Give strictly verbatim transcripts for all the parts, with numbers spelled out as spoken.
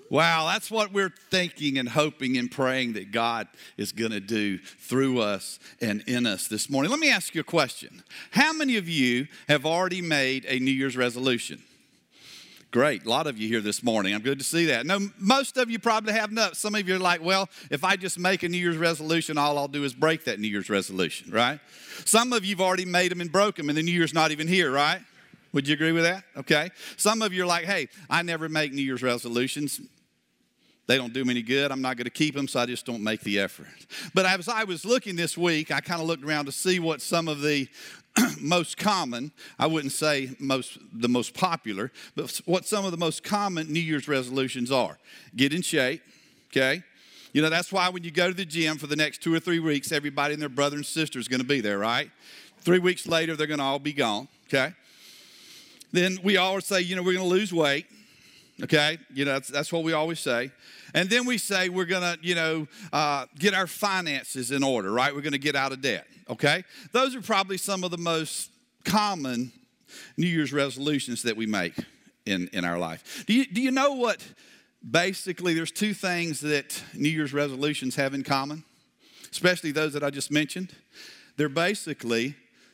Wow, that's what we're thinking and hoping and praying that God is going to do through us and in us this morning. Let me ask you a question. How many of you have already made a New Year's resolution? Great, a lot of you here this morning. I'm good to see that. No, most of you probably have not. Some of you are like, well, if I just make a New Year's resolution, all I'll do is break that New Year's resolution, right? Some of you have already made them and broke them, and the New Year's not even here, right? Would you agree with that? Okay. Some of you are like, hey, I never make New Year's resolutions. They don't do me any good. I'm not going to keep them, so I just don't make the effort. But as I was looking this week, I kind of looked around to see what some of the most common, I wouldn't say most the most popular, but what some of the most common New Year's resolutions are. Get in shape, okay? You know, that's why when you go to the gym for the next two or three weeks, everybody and their brother and sister is going to be there, right? Three weeks later, they're going to all be gone, okay? Then we always say, you know, we're going to lose weight. Okay, you know, that's, that's what we always say. And then we say we're going to, you know, uh, get our finances in order, right? We're going to get out of debt, okay? Those are probably some of the most common New Year's resolutions that we make in, in our life. Do you, do you know what, basically, there's two things that New Year's resolutions have in common, especially those that I just mentioned. They're basically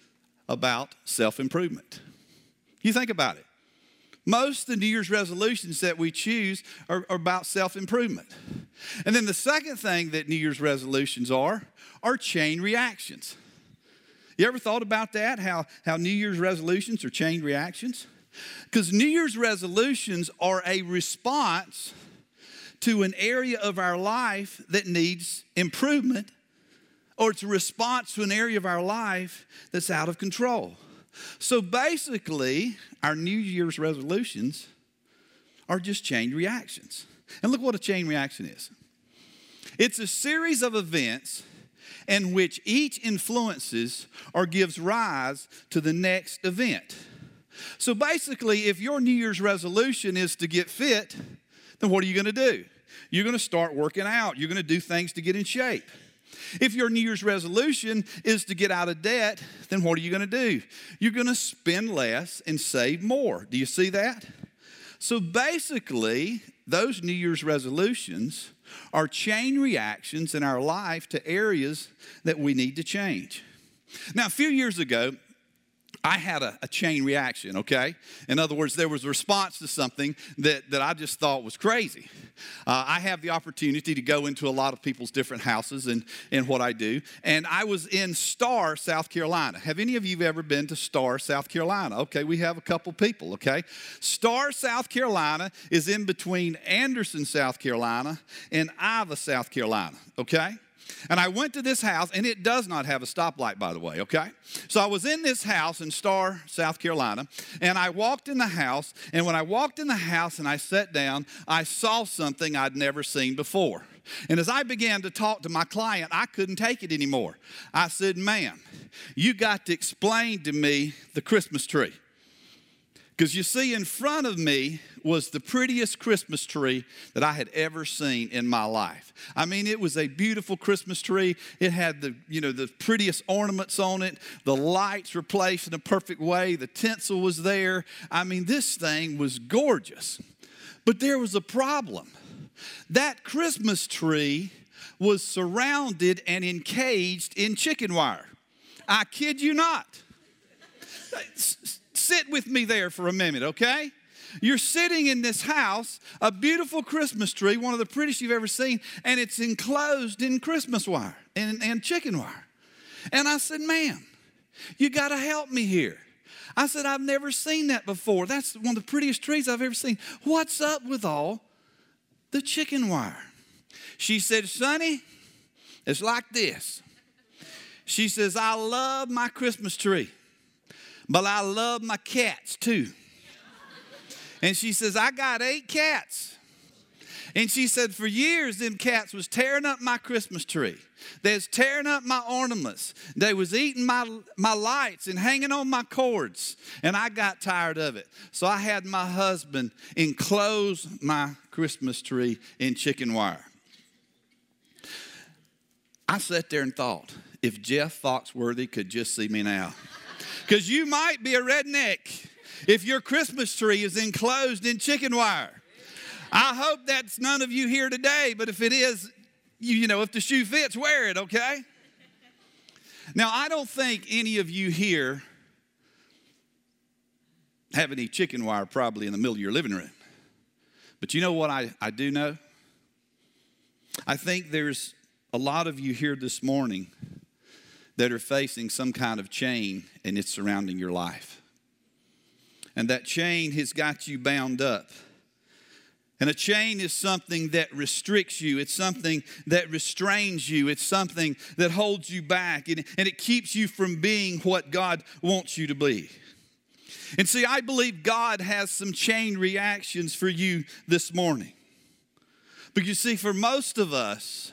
about self-improvement. You think about it. Most of the New Year's resolutions that we choose are, are about self-improvement. And then the second thing that New Year's resolutions are, are chain reactions. You ever thought about that, how, how New Year's resolutions are chain reactions? Because New Year's resolutions are a response to an area of our life that needs improvement, or it's a response to an area of our life that's out of control. So basically, our New Year's resolutions are just chain reactions. And look what a chain reaction is. It's a series of events in which each influences or gives rise to the next event. So basically, if your New Year's resolution is to get fit, then what are you going to do? You're going to start working out. You're going to do things to get in shape. If your New Year's resolution is to get out of debt, then what are you going to do? You're going to spend less and save more. Do you see that? So basically, those New Year's resolutions are chain reactions in our life to areas that we need to change. Now, a few years ago, I had a, a chain reaction, okay? In other words, there was a response to something that, that I just thought was crazy. Uh, I have the opportunity to go into a lot of people's different houses and, and what I do. And I was in Starr, South Carolina. Have any of you ever been to Starr, South Carolina? Okay, we have a couple people, okay? Starr, South Carolina is in between Anderson, South Carolina and Iva, South Carolina, okay? And I went to this house, and it does not have a stoplight, by the way, okay? So I was in this house in Starr, South Carolina, and I walked in the house, and when I walked in the house and I sat down, I saw something I'd never seen before. And as I began to talk to my client, I couldn't take it anymore. I said, ma'am, you got to explain to me the Christmas tree. Because you see, in front of me was the prettiest Christmas tree that I had ever seen in my life. I mean, it was a beautiful Christmas tree. It had the, you know, the prettiest ornaments on it. The lights were placed in a perfect way. The tinsel was there. I mean, this thing was gorgeous. But there was a problem. That Christmas tree was surrounded and encaged in chicken wire. I kid you not. Sit with me there for a minute, okay? You're sitting in this house, a beautiful Christmas tree, one of the prettiest you've ever seen, and it's enclosed in Christmas wire and, and chicken wire. And I said, ma'am, you got to help me here. I said, I've never seen that before. That's one of the prettiest trees I've ever seen. What's up with all the chicken wire? She said, Sonny, it's like this. She says, I love my Christmas tree. But I love my cats too. And she says, I got eight cats. And she said, for years, them cats was tearing up my Christmas tree. They was tearing up my ornaments. They was eating my, my lights and hanging on my cords. And I got tired of it. So I had my husband enclose my Christmas tree in chicken wire. I sat there and thought, if Jeff Foxworthy could just see me now. Because you might be a redneck if your Christmas tree is enclosed in chicken wire. I hope that's none of you here today, but if it is, you, you know, if the shoe fits, wear it, okay? Now, I don't think any of you here have any chicken wire probably in the middle of your living room. But you know what I, I do know? I think there's a lot of you here this morning that are facing some kind of chain and it's surrounding your life. And that chain has got you bound up. And a chain is something that restricts you. It's something that restrains you. It's something that holds you back. And, and it keeps you from being what God wants you to be. And see, I believe God has some chain reactions for you this morning. But you see, for most of us,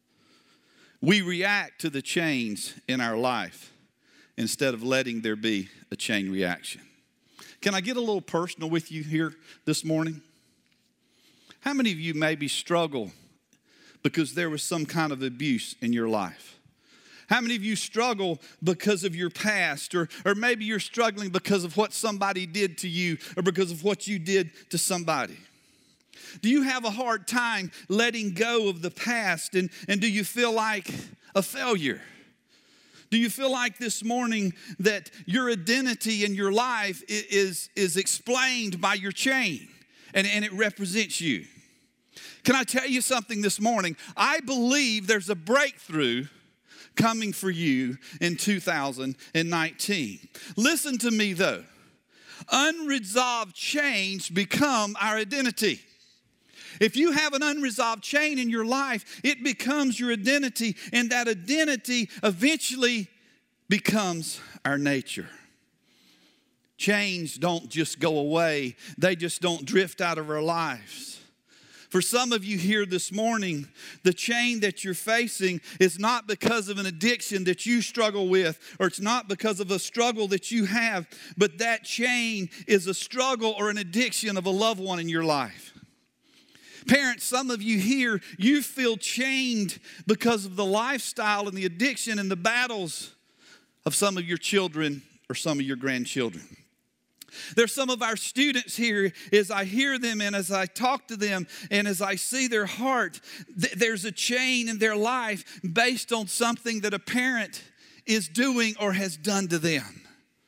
we react to the chains in our life instead of letting there be a chain reaction. Can I get a little personal with you here this morning? How many of you maybe struggle because there was some kind of abuse in your life? How many of you struggle because of your past, or, or maybe you're struggling because of what somebody did to you or because of what you did to somebody? Do you have a hard time letting go of the past, and, and do you feel like a failure? Do you feel like this morning that your identity in your life is, is explained by your chain and, and it represents you? Can I tell you something this morning? I believe there's a breakthrough coming for you in two thousand nineteen. Listen to me though. Unresolved chains become our identity. If you have an unresolved chain in your life, it becomes your identity, and that identity eventually becomes our nature. Chains don't just go away. They just don't drift out of our lives. For some of you here this morning, the chain that you're facing is not because of an addiction that you struggle with, or it's not because of a struggle that you have, but that chain is a struggle or an addiction of a loved one in your life. Parents, some of you here, you feel chained because of the lifestyle and the addiction and the battles of some of your children or some of your grandchildren. There's some of our students here, as I hear them and as I talk to them and as I see their heart, th- there's a chain in their life based on something that a parent is doing or has done to them.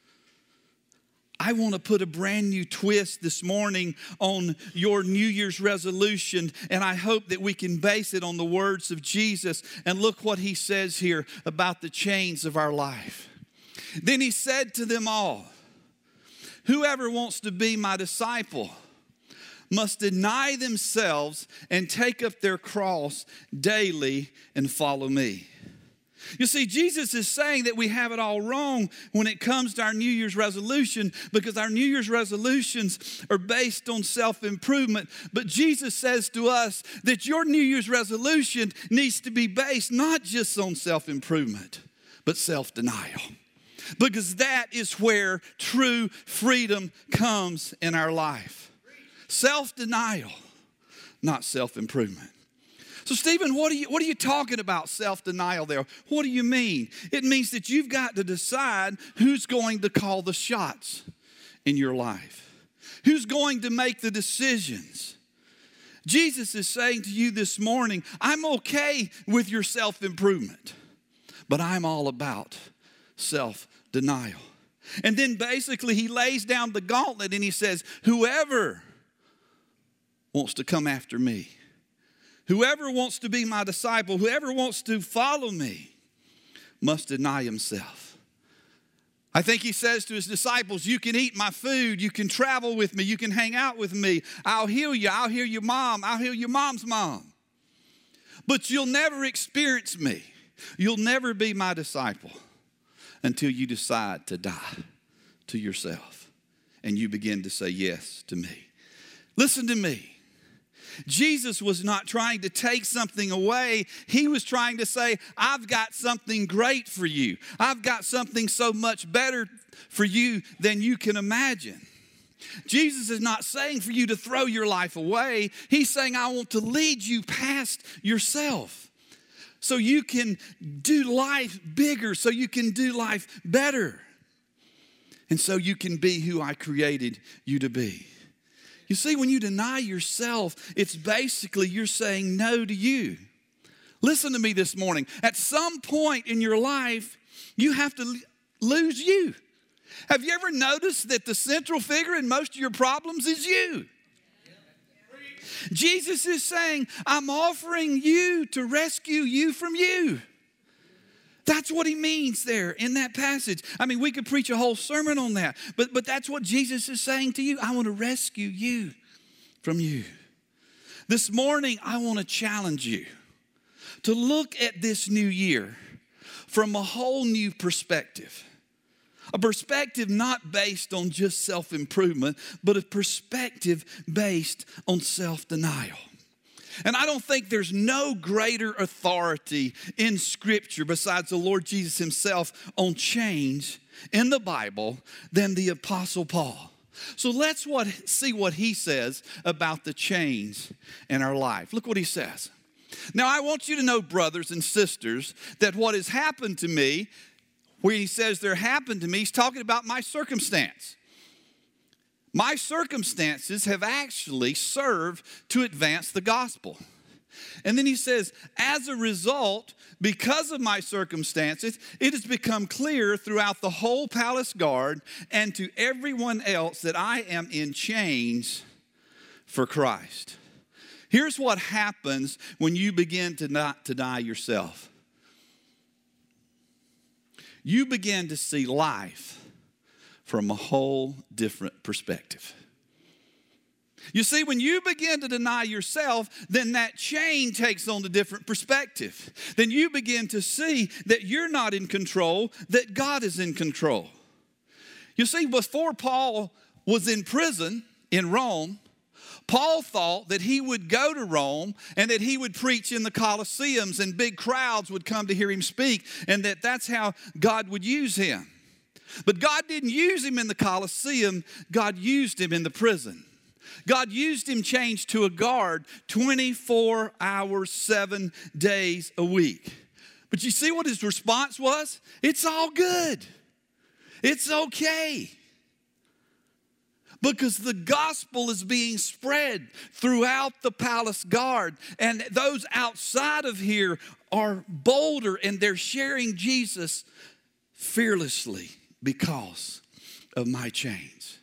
I want to put a brand new twist this morning on your New Year's resolution, and I hope that we can base it on the words of Jesus. And look what he says here about the chains of our life. Then he said to them all, "Whoever wants to be my disciple must deny themselves and take up their cross daily and follow me." You see, Jesus is saying that we have it all wrong when it comes to our New Year's resolution, because our New Year's resolutions are based on self-improvement. But Jesus says to us that your New Year's resolution needs to be based not just on self-improvement, but self-denial. Because that is where true freedom comes in our life. Self-denial, not self-improvement. So, Stephen, what are you, what are you talking about, self-denial there? What do you mean? It means that you've got to decide who's going to call the shots in your life. Who's going to make the decisions. Jesus is saying to you this morning, I'm okay with your self-improvement, but I'm all about self-denial. And then basically he lays down the gauntlet and he says, whoever wants to come after me, whoever wants to be my disciple, whoever wants to follow me, must deny himself. I think he says to his disciples, you can eat my food, you can travel with me, you can hang out with me. I'll heal you, I'll heal your mom, I'll heal your mom's mom. But you'll never experience me. You'll never be my disciple until you decide to die to yourself and you begin to say yes to me. Listen to me. Jesus was not trying to take something away. He was trying to say, I've got something great for you. I've got something so much better for you than you can imagine. Jesus is not saying for you to throw your life away. He's saying, I want to lead you past yourself so you can do life bigger, so you can do life better, and so you can be who I created you to be. You see, when you deny yourself, it's basically you're saying no to you. Listen to me this morning. At some point in your life, you have to lose you. Have you ever noticed that the central figure in most of your problems is you? Jesus is saying, I'm offering you to rescue you from you. That's what he means there in that passage. I mean, we could preach a whole sermon on that, but, but that's what Jesus is saying to you. I want to rescue you from you. This morning, I want to challenge you to look at this new year from a whole new perspective. A perspective not based on just self-improvement, but a perspective based on self-denial. And I don't think there's no greater authority in Scripture besides the Lord Jesus himself on change in the Bible than the Apostle Paul. So let's what, see what he says about the change in our life. Look what he says. Now, I want you to know, brothers and sisters, that what has happened to me, where he says there happened to me, he's talking about my circumstance. My circumstances have actually served to advance the gospel. And then he says, as a result, because of my circumstances, it has become clear throughout the whole palace guard and to everyone else that I am in chains for Christ. Here's what happens when you begin to not to deny yourself. You begin to see life from a whole different perspective. You see, when you begin to deny yourself, then that chain takes on a different perspective. Then you begin to see that you're not in control, that God is in control. You see, before Paul was in prison in Rome, Paul thought that he would go to Rome and that he would preach in the Colosseums and big crowds would come to hear him speak, and that that's how God would use him. But God didn't use him in the Colosseum. God used him in the prison. God used him changed to a guard twenty-four hours, seven days a week. But you see what his response was? It's all good. It's okay. Because the gospel is being spread throughout the palace guard. And those outside of here are bolder and they're sharing Jesus fearlessly because of my chains.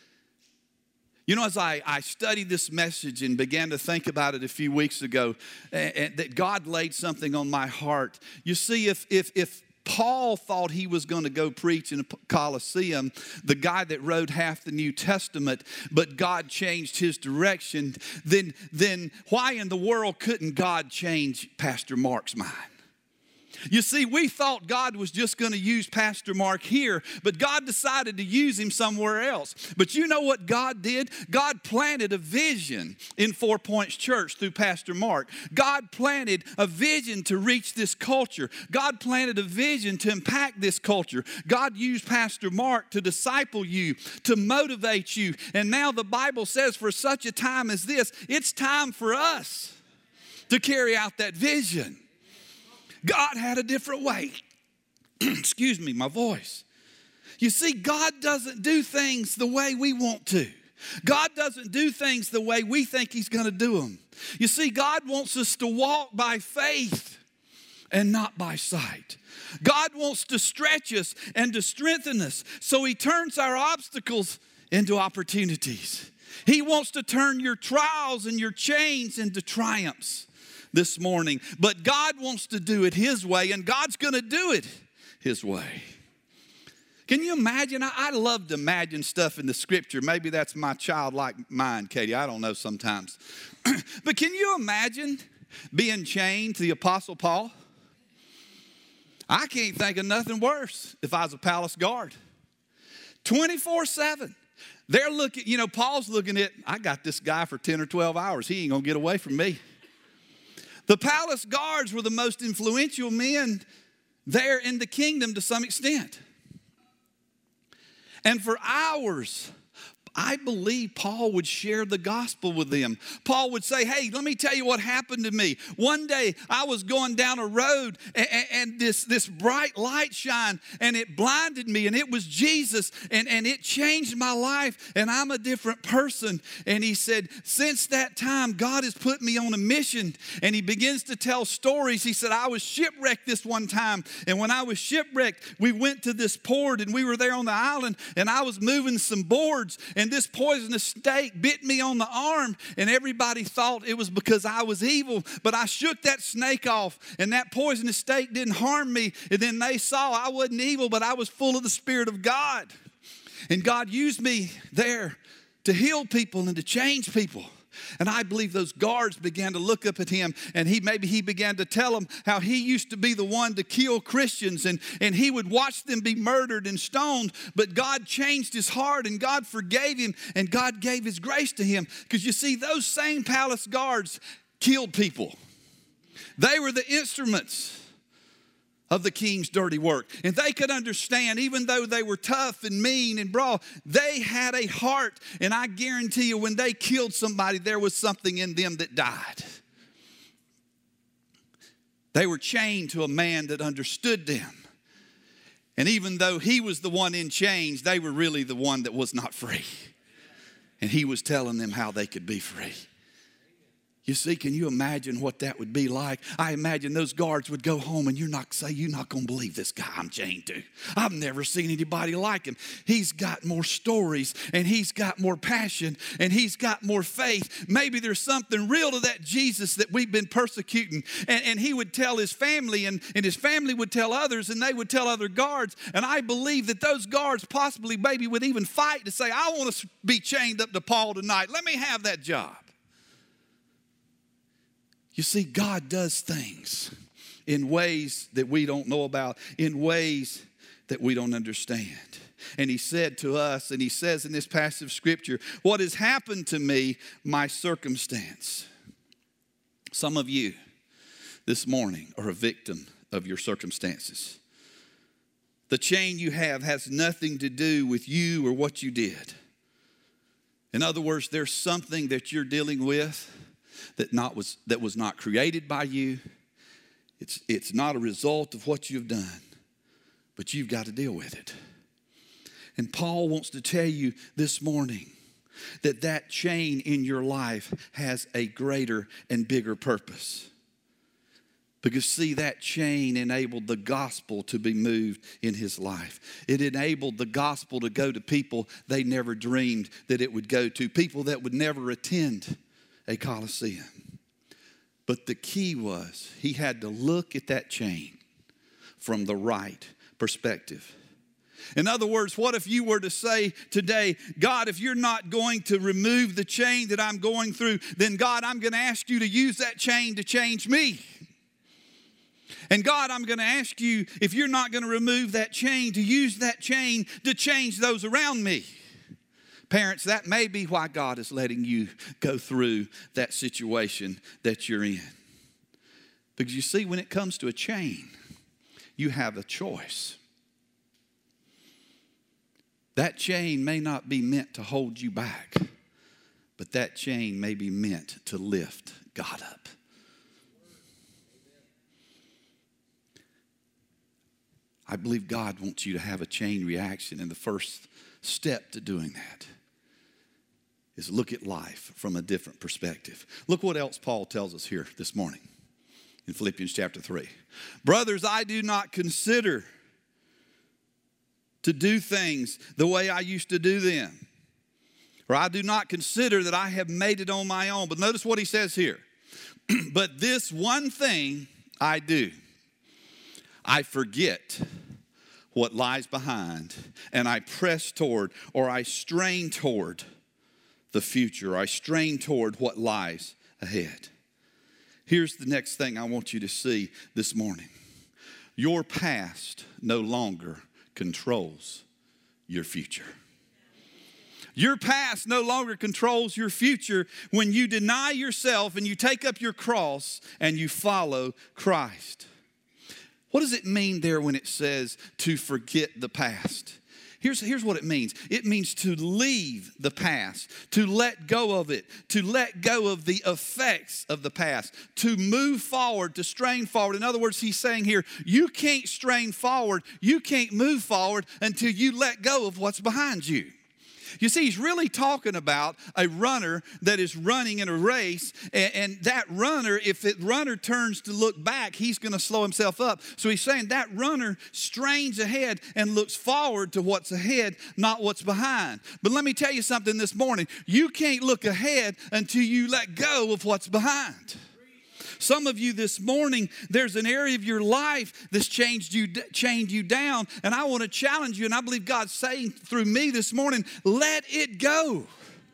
You know, as I, I studied this message and began to think about it a few weeks ago, and, and that God laid something on my heart. You see, if if if Paul thought he was going to go preach in a Colosseum, the guy that wrote half the New Testament, but God changed his direction, then, then why in the world couldn't God change Pastor Mark's mind? You see, we thought God was just going to use Pastor Mark here, but God decided to use him somewhere else. But you know what God did? God planted a vision in Four Points Church through Pastor Mark. God planted a vision to reach this culture. God planted a vision to impact this culture. God used Pastor Mark to disciple you, to motivate you. And now the Bible says for such a time as this, it's time for us to carry out that vision. God had a different way. Excuse me, my voice. You see, God doesn't do things the way we want to. God doesn't do things the way we think he's going to do them. You see, God wants us to walk by faith and not by sight. God wants to stretch us and to strengthen us, so he turns our obstacles into opportunities. He wants to turn your trials and your chains into triumphs this morning. But God wants to do it his way, and God's going to do it his way. Can you imagine? I, I love to imagine stuff in the scripture. Maybe that's my childlike mind, Katie. I don't know sometimes. But can you imagine being chained to the Apostle Paul? I can't think of nothing worse if I was a palace guard. twenty-four seven. They're looking, you know, Paul's looking at, I got this guy for ten or twelve hours. He ain't going to get away from me. The palace guards were the most influential men there in the kingdom to some extent. And for hours, I believe Paul would share the gospel with them. Paul would say, hey, let me tell you what happened to me. One day I was going down a road and, and this, this bright light shined and it blinded me, and it was Jesus, and, and it changed my life, and I'm a different person. And he said, since that time, God has put me on a mission. And he begins to tell stories. He said, I was shipwrecked this one time, and when I was shipwrecked, we went to this port and we were there on the island, and I was moving some boards, and this poisonous snake bit me on the arm, and everybody thought it was because I was evil, but I shook that snake off, and that poisonous snake didn't harm me. And then they saw I wasn't evil, but I was full of the Spirit of God. And God used me there to heal people and to change people. And I believe those guards began to look up at him, and he maybe he began to tell them how he used to be the one to kill Christians, and, and he would watch them be murdered and stoned, but God changed his heart, and God forgave him, and God gave his grace to him. Because you see, those same palace guards killed people. They were the instruments of the king's dirty work. And they could understand, even though they were tough and mean and brawl, they had a heart. And I guarantee you, when they killed somebody, there was something in them that died. They were chained to a man that understood them. And even though he was the one in chains, they were really the one that was not free. And he was telling them how they could be free. You see, can you imagine what that would be like? I imagine those guards would go home, and you're not say, you're not going to believe this guy I'm chained to. I've never seen anybody like him. He's got more stories, and he's got more passion, and he's got more faith. Maybe there's something real to that Jesus that we've been persecuting. And, and he would tell his family, and, and his family would tell others, and they would tell other guards. And I believe that those guards possibly maybe would even fight to say, I want to be chained up to Paul tonight. Let me have that job. You see, God does things in ways that we don't know about, in ways that we don't understand. And he said to us, and he says in this passage of scripture, what has happened to me, my circumstance. Some of you this morning are a victim of your circumstances. The chain you have has nothing to do with you or what you did. In other words, there's something that you're dealing with that not was that was not created by you. It's it's not a result of what you've done, but you've got to deal with it. And Paul wants to tell you this morning that that chain in your life has a greater and bigger purpose. Because see, that chain enabled the gospel to be moved in his life. It enabled the gospel to go to people they never dreamed that it would go to, people that would never attend a Colosseum. But the key was he had to look at that chain from the right perspective. In other words, what if you were to say today, God, if you're not going to remove the chain that I'm going through, then God, I'm going to ask you to use that chain to change me. And God, I'm going to ask you, if you're not going to remove that chain, to use that chain to change those around me. Parents, that may be why God is letting you go through that situation that you're in. Because you see, when it comes to a chain, you have a choice. That chain may not be meant to hold you back, but that chain may be meant to lift God up. I believe God wants you to have a chain reaction, and the first step to doing that is look at life from a different perspective. Look what else Paul tells us here this morning in Philippians chapter three. Brothers, I do not consider to do things the way I used to do them. Or I do not consider that I have made it on my own. But notice what he says here. But this one thing I do, I forget what lies behind, and I press toward, or I strain toward the future. I strain toward what lies ahead. Here's the next thing I want you to see this morning. Your past no longer controls your future. Your past no longer controls your future when you deny yourself and you take up your cross and you follow Christ. What does it mean there when it says to forget the past? Here's, here's what it means. It means to leave the past, to let go of it, to let go of the effects of the past, to move forward, to strain forward. In other words, he's saying here, you can't strain forward, you can't move forward until you let go of what's behind you. You see, he's really talking about a runner that is running in a race, and, and that runner, if the runner turns to look back, he's going to slow himself up. So he's saying that runner strains ahead and looks forward to what's ahead, not what's behind. But let me tell you something this morning. You can't look ahead until you let go of what's behind. Some of you this morning, there's an area of your life that's changed you, chained you down. And I want to challenge you, and I believe God's saying through me this morning, let it go.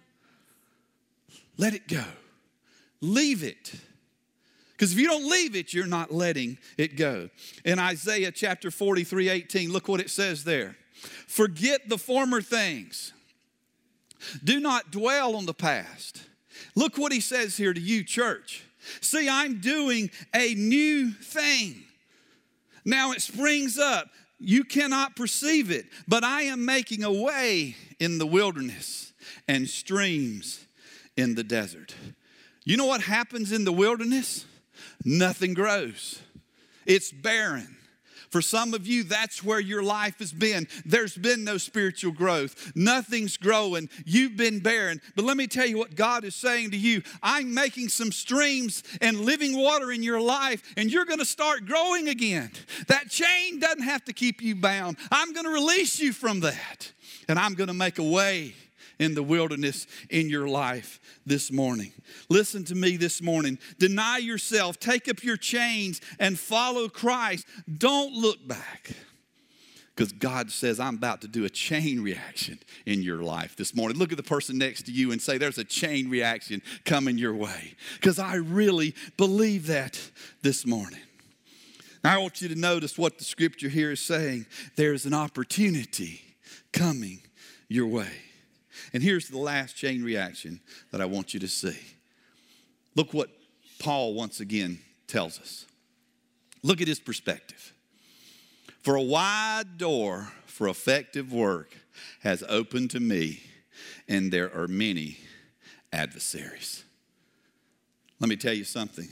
Let it go. Leave it. Because if you don't leave it, you're not letting it go. In Isaiah chapter forty-three, eighteen, look what it says there. Forget the former things. Do not dwell on the past. Look what he says here to you, church. See, I'm doing a new thing. Now it springs up. You cannot perceive it, but I am making a way in the wilderness and streams in the desert. You know what happens in the wilderness? Nothing grows. It's barren. For some of you, that's where your life has been. There's been no spiritual growth. Nothing's growing. You've been barren. But let me tell you what God is saying to you. I'm making some streams and living water in your life, and you're going to start growing again. That chain doesn't have to keep you bound. I'm going to release you from that, and I'm going to make a way in the wilderness in your life this morning. Listen to me this morning. Deny yourself. Take up your chains and follow Christ. Don't look back. Because God says, I'm about to do a chain reaction in your life this morning. Look at the person next to you and say, there's a chain reaction coming your way. Because I really believe that this morning. Now, I want you to notice what the scripture here is saying. There's an opportunity coming your way. And here's the last chain reaction that I want you to see. Look what Paul once again tells us. Look at his perspective. For a wide door for effective work has opened to me, and there are many adversaries. Let me tell you something.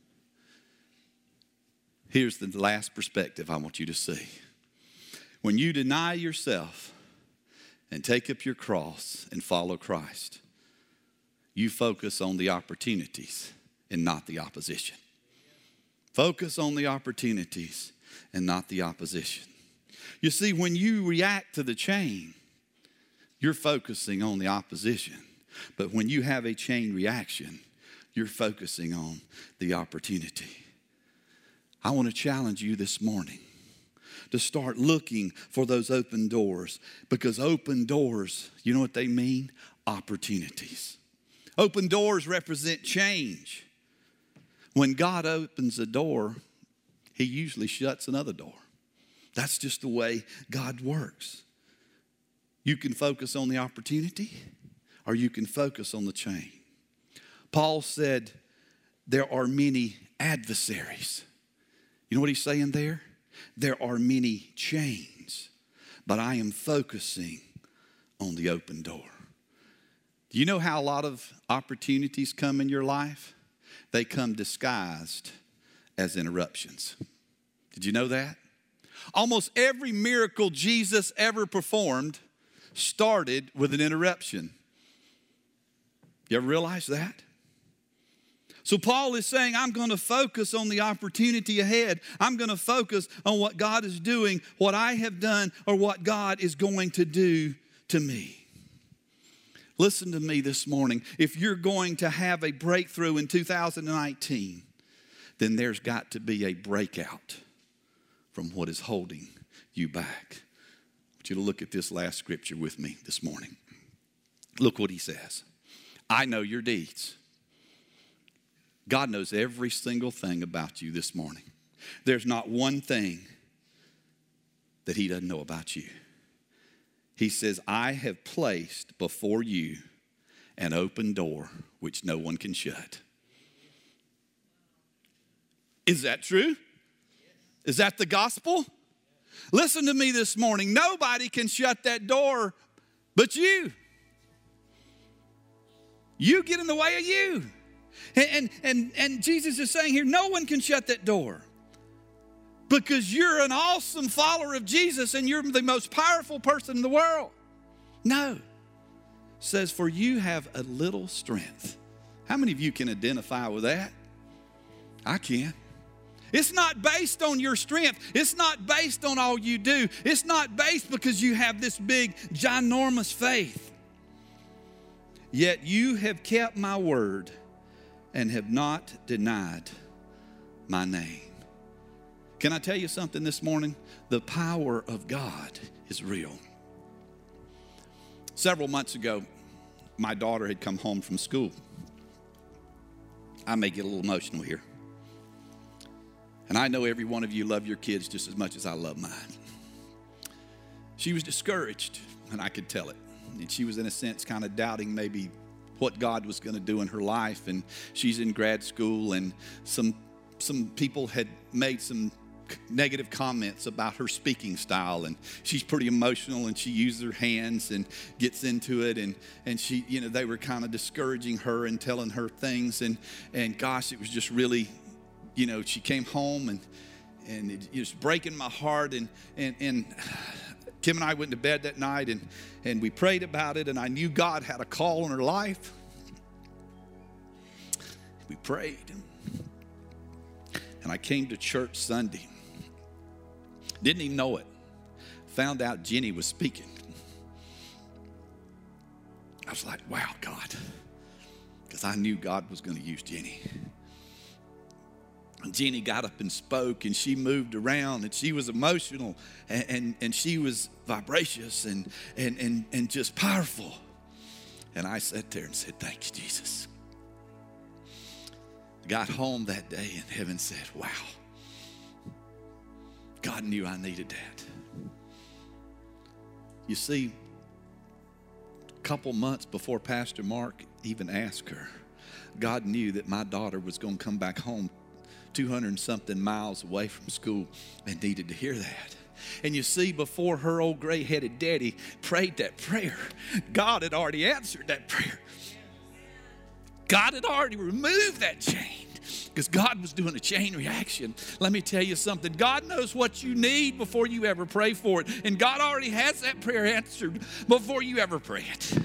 Here's the last perspective I want you to see. When you deny yourself and take up your cross and follow Christ, you focus on the opportunities and not the opposition. Focus on the opportunities and not the opposition. You see, when you react to the chain, you're focusing on the opposition. But when you have a chain reaction, you're focusing on the opportunity. I want to challenge you this morning to start looking for those open doors, because open doors, you know what they mean? Opportunities. Open doors represent change. When God opens a door, he usually shuts another door. That's just the way God works. You can focus on the opportunity, or you can focus on the chain. Paul said there are many adversaries. You know what he's saying there? There are many chains, but I am focusing on the open door. Do you know how a lot of opportunities come in your life? They come disguised as interruptions. Did you know that? Almost every miracle Jesus ever performed started with an interruption. You ever realize that? So Paul is saying, I'm going to focus on the opportunity ahead. I'm going to focus on what God is doing, what I have done, or what God is going to do to me. Listen to me this morning. If you're going to have a breakthrough in two thousand nineteen, then there's got to be a breakout from what is holding you back. I want you to look at this last scripture with me this morning. Look what he says. I know your deeds. God knows every single thing about you this morning. There's not one thing that he doesn't know about you. He says, I have placed before you an open door which no one can shut. Is that true? Is that the gospel? Listen to me this morning. Nobody can shut that door but you. You get in the way of you. And, and, and, and Jesus is saying here, no one can shut that door. Because you're an awesome follower of Jesus and you're the most powerful person in the world. No. It says, for you have a little strength. How many of you can identify with that? I can. It's not based on your strength. It's not based on all you do. It's not based because you have this big, ginormous faith. Yet you have kept my word and have not denied my name. Can I tell you something this morning? The power of God is real. Several months ago, my daughter had come home from school. I may get a little emotional here. And I know every one of you love your kids just as much as I love mine. She was discouraged, and I could tell it. And she was, in a sense, kind of doubting maybe what God was going to do in her life. And she's in grad school, and some some people had made some negative comments about her speaking style, and she's pretty emotional, and she uses her hands and gets into it, and and she, you know, they were kind of discouraging her and telling her things, and and gosh, it was just really, you know, she came home and and it, it was breaking my heart, and and and Kim and I went to bed that night, and and we prayed about it, and I knew God had a call on her life. We prayed, and I came to church Sunday. Didn't even know it. Found out Jenny was speaking. I was like, wow, God. Because I knew God was going to use Jenny. And Jenny got up and spoke, and she moved around, and she was emotional, and, and, and she was vivacious and, and, and, and just powerful. And I sat there and said, thank you, Jesus. Got home that day, and heaven said, wow. God knew I needed that. You see, a couple months before Pastor Mark even asked her, God knew that my daughter was going to come back home two hundred and something miles away from school and needed to hear that. And you see, before her old gray-headed daddy prayed that prayer, God had already answered that prayer. God had already removed that chain. Because God was doing a chain reaction. Let me tell you something. God knows what you need before you ever pray for it. And God already has that prayer answered before you ever pray it.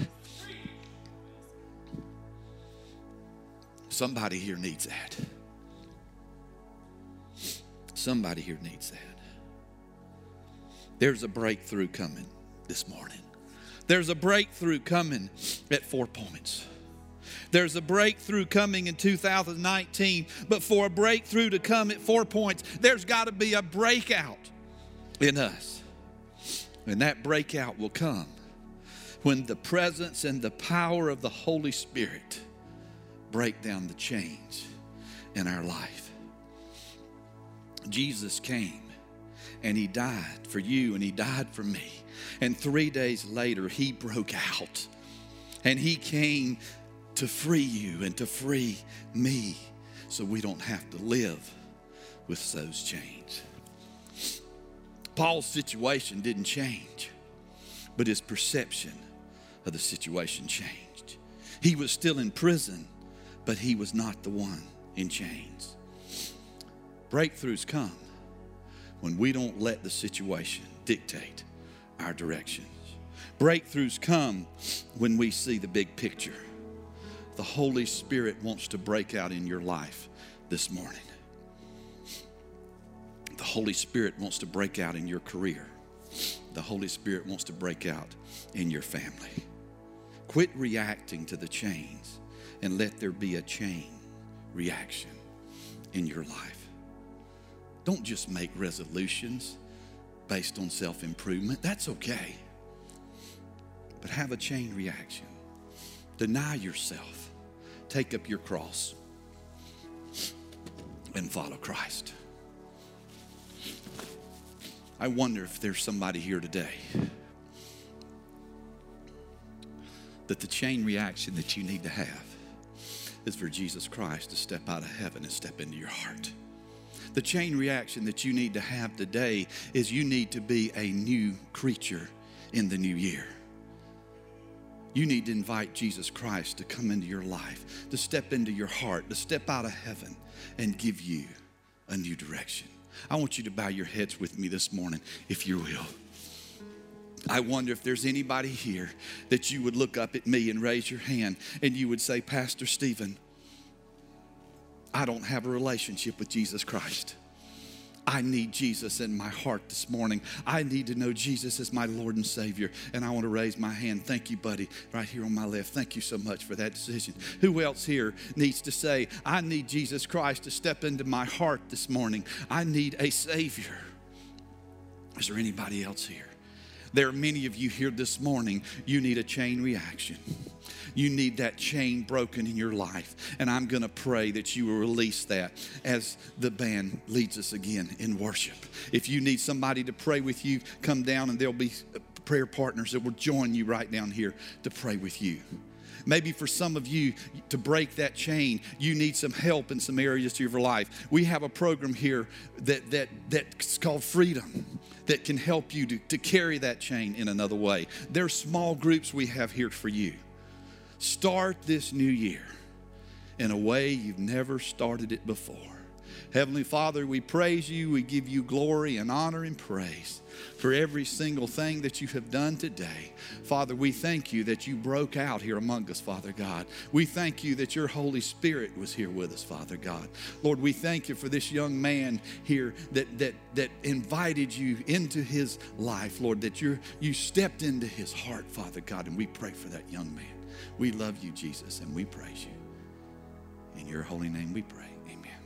Somebody here needs that. Somebody here needs that. There's a breakthrough coming this morning. There's a breakthrough coming at Four Points. There's a breakthrough coming in two thousand nineteen, but for a breakthrough to come at Four Points, there's got to be a breakout in us. And that breakout will come when the presence and the power of the Holy Spirit break down the chains in our life. Jesus came and he died for you and he died for me. And three days later, he broke out and he came to free you and to free me so we don't have to live with those chains. Paul's situation didn't change, but his perception of the situation changed. He was still in prison, but he was not the one in chains. Breakthroughs come when we don't let the situation dictate our directions. Breakthroughs come when we see the big picture. The Holy Spirit wants to break out in your life this morning. The Holy Spirit wants to break out in your career. The Holy Spirit wants to break out in your family. Quit reacting to the chains and let there be a chain reaction in your life. Don't just make resolutions based on self-improvement. That's okay. But have a chain reaction. Deny yourself. Take up your cross and follow Christ. I wonder if there's somebody here today that the chain reaction that you need to have is for Jesus Christ to step out of heaven and step into your heart. The chain reaction that you need to have today is you need to be a new creature in the new year. You need to invite Jesus Christ to come into your life, to step into your heart, to step out of heaven and give you a new direction. I want you to bow your heads with me this morning, if you will. I wonder if there's anybody here that you would look up at me and raise your hand and you would say, Pastor Stephen, I don't have a relationship with Jesus Christ. I need Jesus in my heart this morning. I need to know Jesus as my Lord and Savior. And I want to raise my hand. Thank you, buddy, right here on my left. Thank you so much for that decision. Who else here needs to say, I need Jesus Christ to step into my heart this morning? I need a Savior. Is there anybody else here? There are many of you here this morning, you need a chain reaction. You need that chain broken in your life. And I'm going to pray that you will release that as the band leads us again in worship. If you need somebody to pray with you, come down and there'll be prayer partners that will join you right down here to pray with you. Maybe for some of you to break that chain, you need some help in some areas of your life. We have a program here that that that's called Freedom that can help you to, to carry that chain in another way. There are small groups we have here for you. Start this new year in a way you've never started it before. Heavenly Father, we praise you. We give you glory and honor and praise for every single thing that you have done today. Father, we thank you that you broke out here among us, Father God. We thank you that your Holy Spirit was here with us, Father God. Lord, we thank you for this young man here that that that invited you into his life, Lord, that you you stepped into his heart, Father God, and we pray for that young man. We love you, Jesus, and we praise you. In your holy name we pray. Amen.